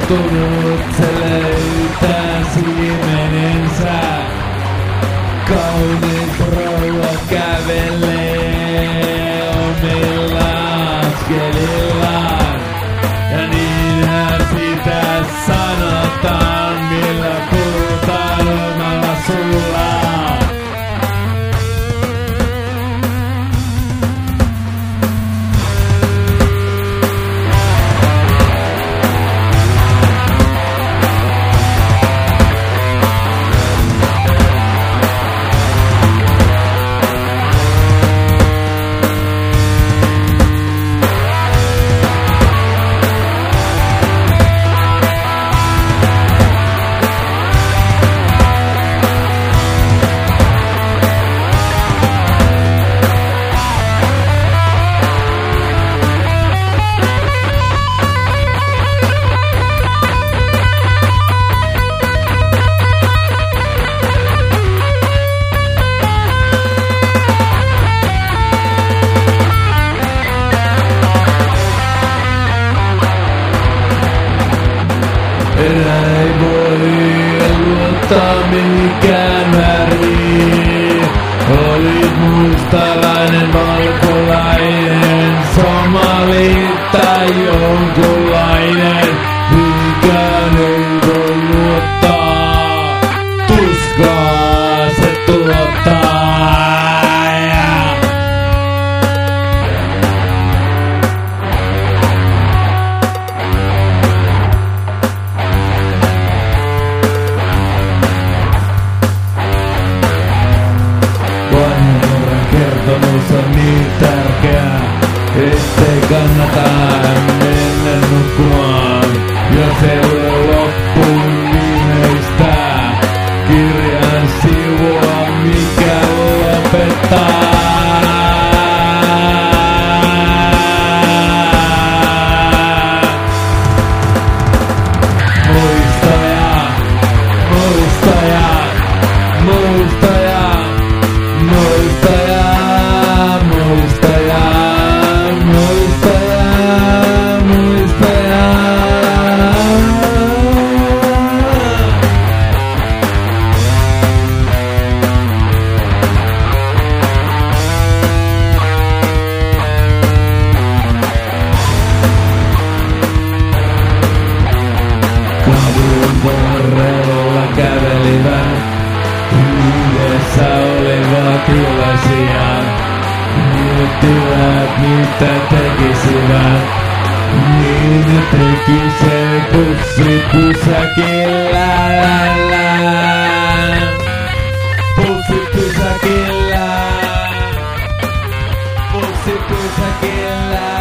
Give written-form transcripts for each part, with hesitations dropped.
Turhautunut se löytää siimenensä. Kaunis rouva kävelee omilla askelillaan. Ja niinhän sitä sanotaan, millä puhutaan omalla sullaan. Ei voi luottaa mihinkään väriin. Olit mustalainen, valkolainen, somali tai jonkunlainen. Mihinkään ei voi luottaa, tuskaa se tuottaa. Kertomus on niin tärkeä, ettei kannata mennä nukkumaan, jos ei ole loppuun viimeistä kirjan sivua, mikä lopettaa. Muistaja, muistaja, muistaja, muistaja. Muistaja, muistaja, muistaja. Kadun varrella kävelivät, yhdessä olivat iloisia. Miettivät mitä tekisivät, niin ne teki se pussi pysäkillä. Pussi pysäkillä, pussi pysäkillä.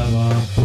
vaan